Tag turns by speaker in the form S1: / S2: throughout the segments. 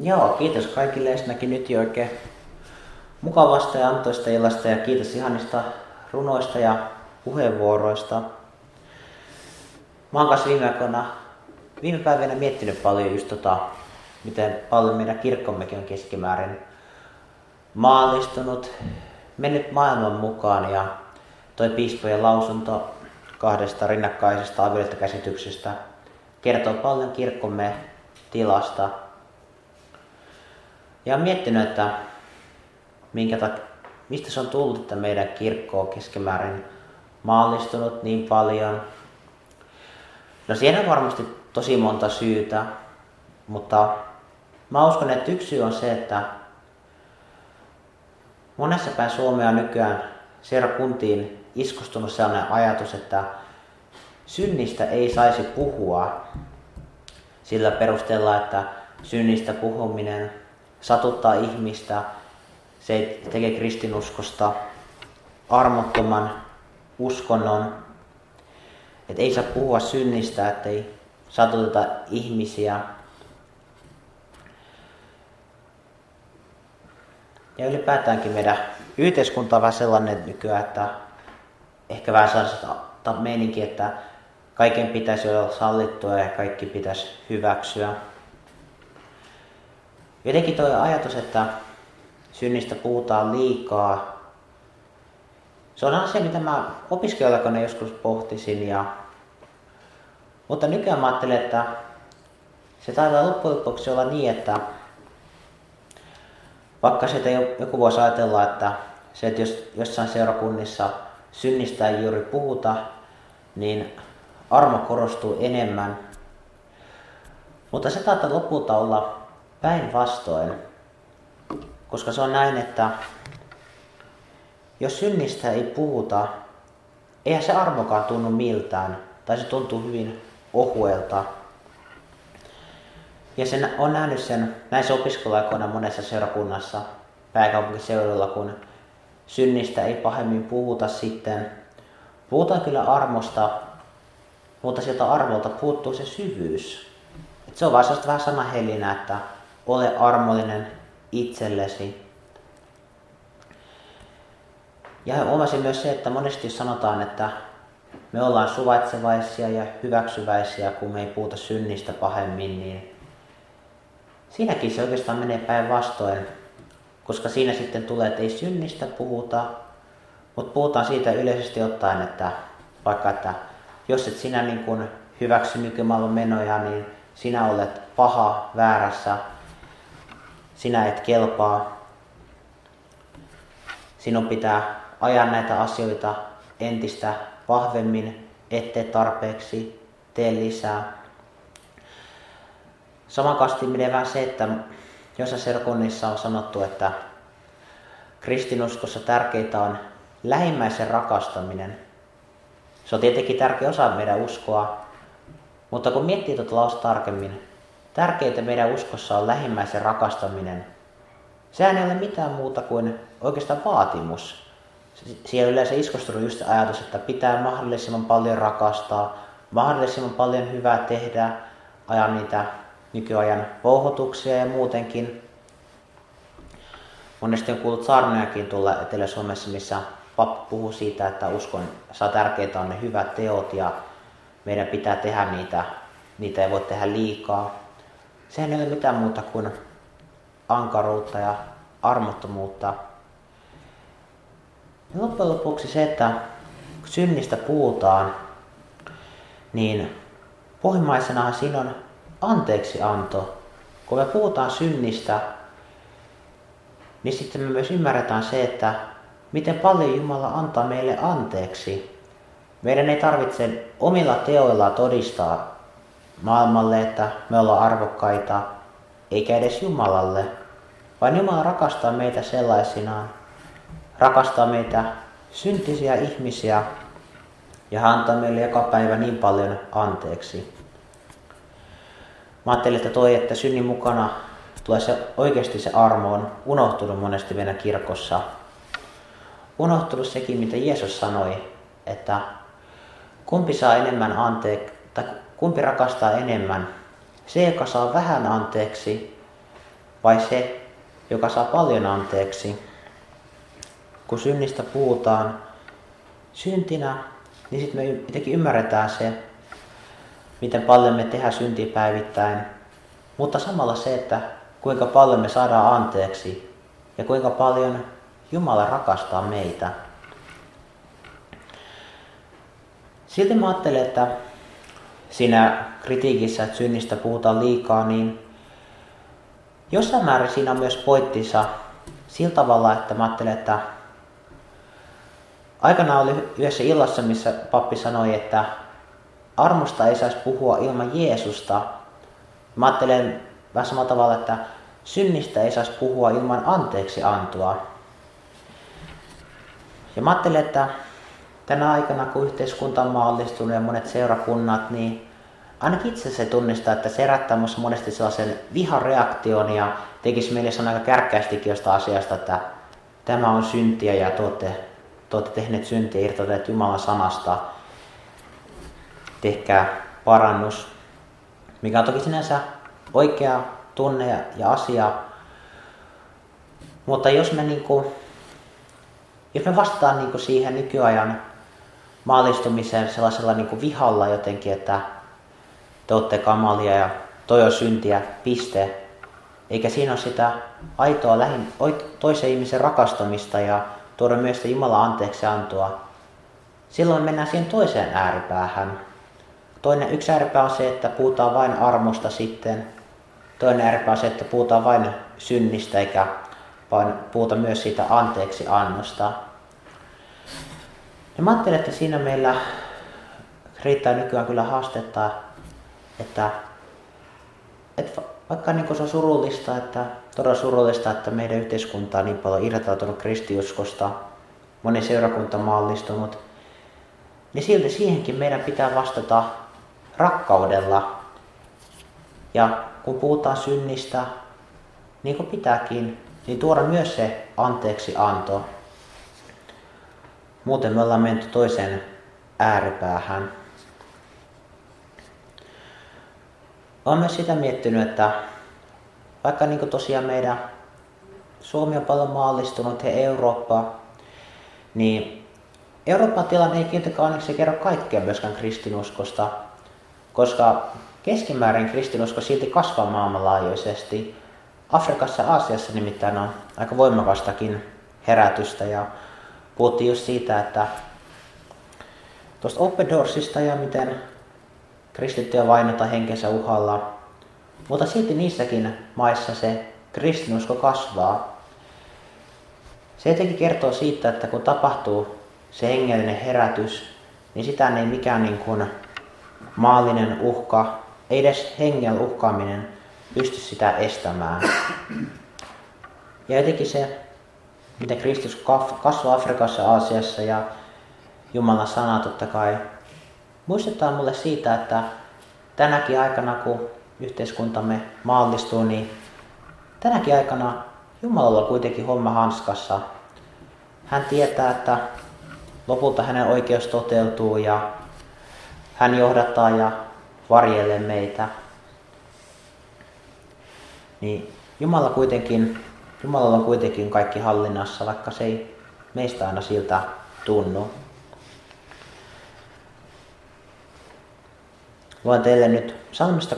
S1: Joo, kiitos kaikille ensinnäkin nyt jo oikein mukavasta ja antoista illasta ja kiitos ihanista runoista ja puheenvuoroista. Mä oon kanssa viime päivinä miettinyt paljon just miten paljon meidän kirkkommekin on keskimäärin maallistunut, mennyt maailman mukaan ja toi piispojen lausunto kahdesta rinnakkaisesta avioliittokäsityksestä kertoo paljon kirkkomme tilasta. Ja olen miettinyt, että mistä se on tullut, että meidän kirkko on keskimäärin maallistunut niin paljon. No siihen on varmasti tosi monta syytä, mutta mä uskon, että yksi syy on se, että monessa päin Suomea on nykyään seurakuntiin iskustunut sellainen ajatus, että synnistä ei saisi puhua sillä perusteella, että synnistä puhuminen satuttaa ihmistä, se tekee kristinuskosta armottoman uskonnon, että ei saa puhua synnistä, ettei satuteta ihmisiä. Ja ylipäätäänkin meidän yhteiskunta on vähän sellainen nykyään, että ehkä vähän sellaista meininki, että kaiken pitäisi olla sallittua ja kaikki pitäisi hyväksyä. Jotenkin tuo ajatus, että synnistä puhutaan liikaa, se on asia, mitä mä opiskelijallakin joskus pohtisin. Mutta nykyään mä ajattelen, että se taitaa loppujen lopuksi olla niin, että vaikka sitä joku voisi ajatella, että se, että jos jossain seurakunnissa synnistä ei juuri puhuta, niin armo korostuu enemmän. Mutta se taitaa lopulta olla päinvastoin, koska se on näin, että jos synnistä ei puhuta, eihän se armokaan tunnu miltään, tai se tuntuu hyvin ohuelta. Ja sen on nähnyt sen näissä opiskeluaikoina monessa seurakunnassa pääkaupunkiseudulla, kun synnistä ei pahemmin puhuta sitten. Puhutaan kyllä armosta, mutta sieltä armolta puuttuu se syvyys. Et se on vaan sellaista vähän sanahelinää, että ole armollinen itsellesi. Ja huomasin myös se, että monesti sanotaan, että me ollaan suvaitsevaisia ja hyväksyväisiä, kun me ei puhuta synnistä pahemmin, niin siinäkin se oikeastaan menee päinvastoin, koska siinä sitten tulee, että ei synnistä puhuta, mutta puhutaan siitä yleisesti ottaen, että vaikka että jos et sinä niin kuin hyväksy nykymaailman menoja, niin sinä olet paha, väärässä, sinä et kelpaa. Sinun pitää ajaa näitä asioita entistä vahvemmin, ettei tarpeeksi, tee lisää. Samankaasti menee vähän se, että jossain seurakunnissa on sanottu, että kristinuskossa tärkeintä on lähimmäisen rakastaminen. Se on tietenkin tärkeä osa meidän uskoa, mutta kun miettii tuota lausta tarkemmin, tärkeintä meidän uskossa on lähimmäisen rakastaminen. Sehän ei ole mitään muuta kuin oikeastaan vaatimus. Siellä yleensä iskostunut just ajatus, että pitää mahdollisimman paljon rakastaa, mahdollisimman paljon hyvää tehdä, ajaa niitä nykyajan vouhotuksia ja muutenkin. Monesti on kuullut saarnojakin tuolla Etelä-Suomessa, missä pappi puhuu siitä, että uskon tärkeintä on ne hyvät teot ja meidän pitää tehdä niitä ei voi tehdä liikaa. Sehän ei ole mitään muuta kuin ankaruutta ja armottomuutta. Ja loppujen lopuksi se, että kun synnistä puhutaan, niin pohjimmaisenahan siinä on anteeksianto. Kun me puhutaan synnistä, niin sitten me myös ymmärretään se, että miten paljon Jumala antaa meille anteeksi. Meidän ei tarvitse omilla teoilla todistaa maailmalle, että me ollaan arvokkaita, eikä edes Jumalalle, vaan Jumala rakastaa meitä sellaisinaan. Rakastaa meitä syntisiä ihmisiä ja hän antaa meille joka päivä niin paljon anteeksi. Mä ajattelin, että synnin mukana tulee oikeasti se armo on unohtunut monesti meidän kirkossa. Unohtunut sekin, mitä Jeesus sanoi, että kumpi saa enemmän tai kumpi rakastaa enemmän, se joka saa vähän anteeksi vai se, joka saa paljon anteeksi? Kun synnistä puhutaan syntinä, niin sitten me jotenkin ymmärretään se, miten paljon me tehdään syntiä päivittäin, mutta samalla se, että kuinka paljon me saadaan anteeksi ja kuinka paljon Jumala rakastaa meitä. Silti mä ajattelen, että siinä kritiikissä, että synnistä puhutaan liikaa, niin jossain määrin siinä on myös pointtinsa sillä tavalla, että mä ajattelen, että aikanaan oli yhdessä illassa, missä pappi sanoi, että armosta ei saisi puhua ilman Jeesusta. Mä ajattelen vähän samalla tavalla, että synnistä ei saisi puhua ilman anteeksiantoa. Ja mä ajattelen, että tänä aikana, kun yhteiskunta on maallistunut ja monet seurakunnat, niin ainakin itse se tunnistaa, että se herättää minussa monesti sellaisen vihareaktion ja tekisi meille sanoa aika kärkkäästikin jostain asiasta, että tämä on syntiä ja te olette tehneet syntiä ja irtoaneet Jumalan sanasta. Tehkää parannus, mikä on toki sinänsä oikea tunne ja asia. Mutta jos me vastataan siihen nykyajan maallistumiseen sellaisella vihalla jotenkin, että te olette kamalia ja toi on syntiä, piste. Eikä siinä ole sitä aitoa toisen ihmisen rakastamista ja tuoda myös sitä Jumalan anteeksiantoa. Silloin mennään siihen toiseen ääripäähän. Yksi ääripää on se, että puhutaan vain armosta sitten. Toinen ääripää on se, että puhutaan vain synnistä eikä vaan puhuta myös siitä anteeksiannosta. Ja mä ajattelen, että siinä meillä riittää nykyään kyllä haastetta, että vaikka se on surullista, todella surullista, että meidän yhteiskunta on niin paljon irtautunut kristiuskosta, moni seurakunta maallistunut, niin silti siihenkin meidän pitää vastata rakkaudella. Ja kun puhutaan synnistä, niin kuin pitääkin, niin tuoda myös se anteeksianto. Muuten me ollaan menty toiseen ääripäähän. Olen myös sitä miettinyt, että vaikka tosiaan Suomi on paljon maallistunut ja Eurooppa, niin Euroopan tilanne ei kuitenkaan onneksi kerro kaikkea myöskään kristinuskosta, koska keskimäärin kristinusko silti kasvaa maailmanlaajuisesti. Afrikassa ja Aasiassa nimittäin on aika voimakastakin herätystä ja puhuttiin just siitä, että tuosta Open Doorsista ja miten kristittyjä vainotaan henkensä uhalla, mutta silti niissäkin maissa se kristinusko kasvaa. Se jotenkin kertoo siitä, että kun tapahtuu se hengellinen herätys, niin sitä ei mikään maallinen uhka, ei edes hengen uhkaaminen pysty sitä estämään. Ja jotenkin se, miten Kristus kasvaa Afrikassa ja Aasiassa ja Jumalan sana totta kai, muistuttaa mulle siitä, että tänäkin aikana, kun yhteiskuntamme maallistuu, niin tänäkin aikana Jumalalla on kuitenkin homma hanskassa. Hän tietää, että lopulta hänen oikeus toteutuu ja hän johdattaa ja varjelee meitä. Niin Jumalalla on kuitenkin kaikki hallinnassa, vaikka se ei meistä aina siltä tunnu. Luen teille nyt psalmista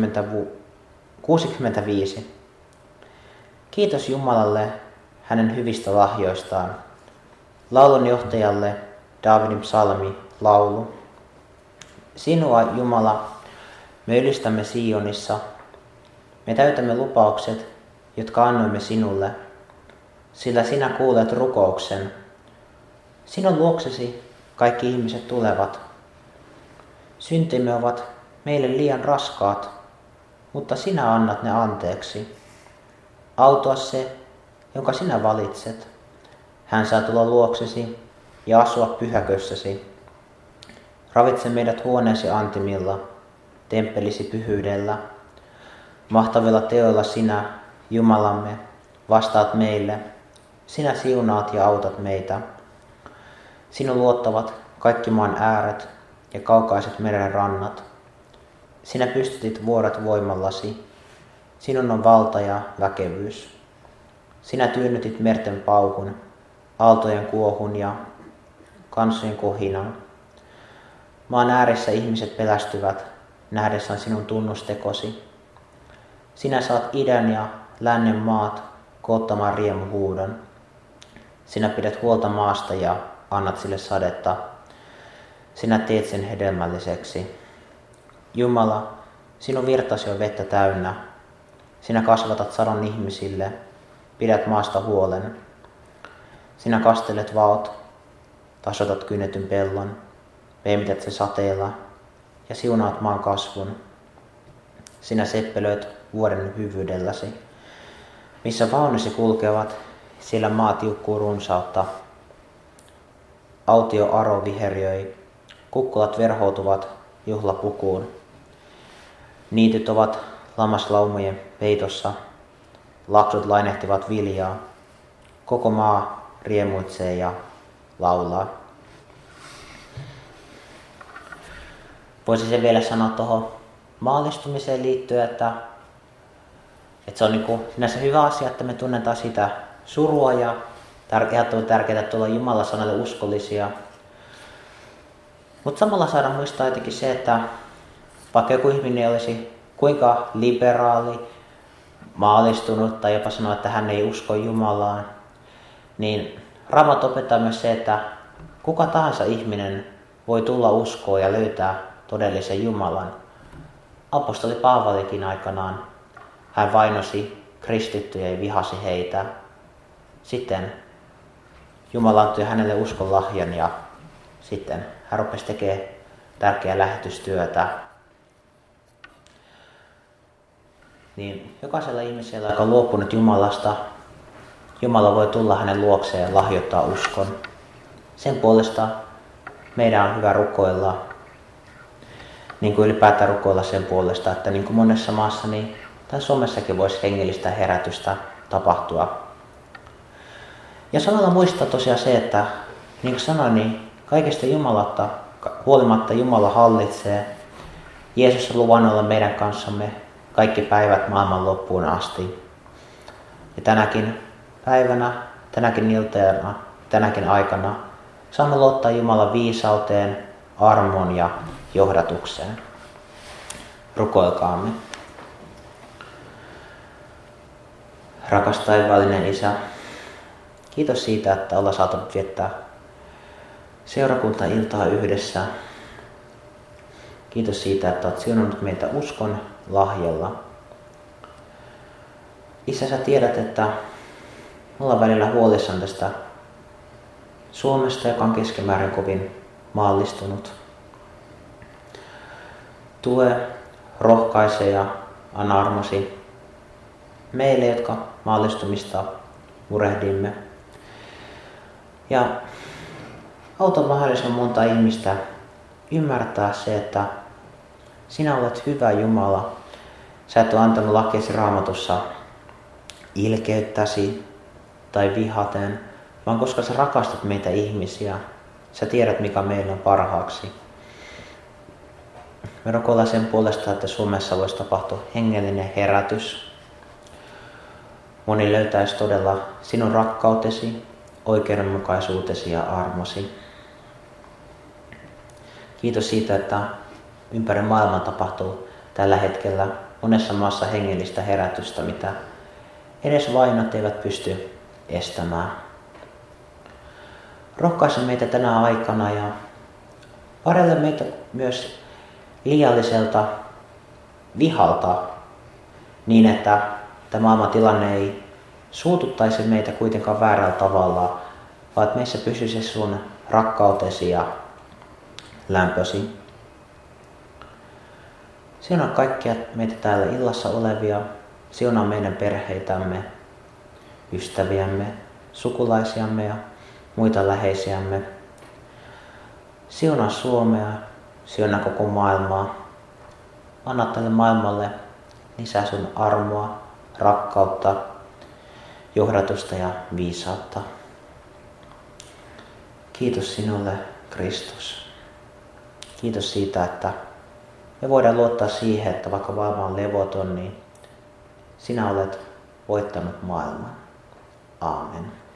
S1: 65. Kiitos Jumalalle hänen hyvistä lahjoistaan. Laulun johtajalle Daavidin psalmi, laulu. Sinua, Jumala, me ylistämme Sionissa. Me täytämme lupaukset, jotka annoimme sinulle, sillä sinä kuulet rukouksen. Sinun luoksesi kaikki ihmiset tulevat. Syntimme ovat meille liian raskaat, mutta sinä annat ne anteeksi. Autua se, jonka sinä valitset. Hän saa tulla luoksesi ja asua pyhäkössäsi. Ravitse meidät huoneesi antimilla, temppelisi pyhyydellä. Mahtavilla teoilla sinä, Jumalamme, vastaat meille. Sinä siunaat ja autat meitä. Sinun luottavat kaikki maan ääret ja kaukaiset meren rannat. Sinä pystytit vuoret voimallasi. sinun on valta ja väkevyys. Sinä tyynnytit merten paukun, aaltojen kuohun ja kansojen kohinan. Maan ääressä ihmiset pelästyvät nähdessään sinun tunnustekosi. Sinä saat idän ja lännen maat koottamaan riemuhuudon. Sinä pidät huolta maasta ja annat sille sadetta. Sinä teet sen hedelmälliseksi. Jumala, sinun virtasi on vettä täynnä. Sinä kasvatat sadon ihmisille, pidät maasta huolen. Sinä kastelet vaot, tasoitat kynnetyn pellon, peimität se sateella ja siunaat maan kasvun. Sinä seppelöit vuoden hyvyydelläsi. Missä vaunusi kulkevat, siellä maa tiukkuu runsautta. Autio aro viheriöi, kukkulat verhoutuvat juhlapukuun. Niityt ovat lammaslaumojen peitossa, laksut lainehtivat viljaa. Koko maa riemuitsee ja laulaa. Voisi sen vielä sanoa tuohon maallistumiseen liittyen, että se on sinänsä hyvä asia, että me tunnetaan sitä surua ja ehdottoman tärkeää, että ollaan Jumalan sanalle uskollisia. Mutta samalla saadaan muistaa jotenkin se, että vaikka joku ihminen olisi kuinka liberaali, maallistunut tai jopa sanoa, että hän ei usko Jumalaan, niin Raamattu opettaa myös se, että kuka tahansa ihminen voi tulla uskoon ja löytää todellisen Jumalan. Apostoli Paavalikin aikanaan, hän vainosi kristittyjä ja vihasi heitä. Sitten Jumala antoi hänelle uskon lahjan ja sitten hän rupesi tekemään tärkeää lähetystyötä. Niin jokaisella ihmisellä, joka on luopunut Jumalasta, Jumala voi tulla hänen luokseen ja lahjoittaa uskon. Sen puolesta meidän on hyvä rukoilla, niin kuin ylipäätään rukoilla sen puolesta, että niin kuin monessa maassa, niin tai Suomessakin voisi hengellistä herätystä tapahtua. Ja samalla muistaa tosiaan se, että niin kuin sanoin, niin kaikesta Jumalatta huolimatta Jumala hallitsee. Jeesus on luvannut olla meidän kanssamme kaikki päivät maailman loppuun asti. Ja tänäkin päivänä, tänäkin iltana, tänäkin aikana saamme luottaa Jumalan viisauteen, armoon ja johdatukseen. Rukoilkaamme. Rakas taivaallinen Isä, kiitos siitä, että ollaan saatu viettää seurakuntailtaa yhdessä. Kiitos siitä, että olet siunannut meitä uskon lahjalla. Isä, sä tiedät, että me ollaan välillä huolissaan tästä Suomesta, joka on keskimäärin kovin maallistunut. Tue, rohkaise ja anna armosi meille, jotka maallistumista murehdimme. Ja auta mahdollisimman monta ihmistä ymmärtää se, että sinä olet hyvä Jumala. Sä et ole antanut lakiesi Raamatussa ilkeyttäsi tai vihaten, vaan koska sä rakastat meitä ihmisiä, sä tiedät mikä meillä on parhaaksi. Me rukoillaan sen puolesta, että Suomessa voisi tapahtua hengellinen herätys. Moni löytäisi todella sinun rakkautesi, oikeudenmukaisuutesi ja armosi. Kiitos siitä, että ympäri maailmaa tapahtuu tällä hetkellä monessa maassa hengellistä herätystä, mitä edes vainot eivät pysty estämään. Rohkaise meitä tänä aikana ja varjele meitä myös liialliselta vihalta niin, että tämä maailman tilanne ei suututtaisi meitä kuitenkaan väärällä tavalla, vaan että meissä pysyisi sun rakkautesi ja lämpösi. Siunaa kaikkia meitä täällä illassa olevia, siunaa meidän perheitämme, ystäviämme, sukulaisiamme ja muita läheisiämme. Siunaa Suomea, siunaa koko maailmaa. Anna tälle maailmalle lisää sun armoa, rakkautta, johdatusta ja viisautta. Kiitos sinulle, Kristus. Kiitos siitä, että me voidaan luottaa siihen, että vaikka maailma on levoton, niin sinä olet voittanut maailman. Aamen.